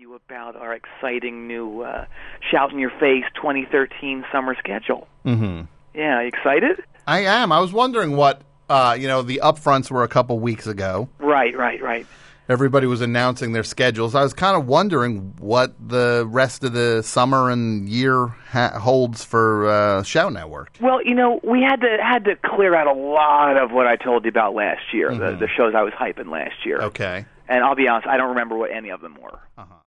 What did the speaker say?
you about our exciting new Shout in Your Face 2013 summer schedule. Mm-hmm. Yeah, you excited? I am. I was wondering what, the upfronts were a couple weeks ago. Right. Everybody was announcing their schedules. I was kind of wondering what the rest of the summer and year holds for Shout Network. Well, we had to clear out a lot of what I told you about last year, the shows I was hyping last year. Okay. And I'll be honest, I don't remember what any of them were. Uh-huh.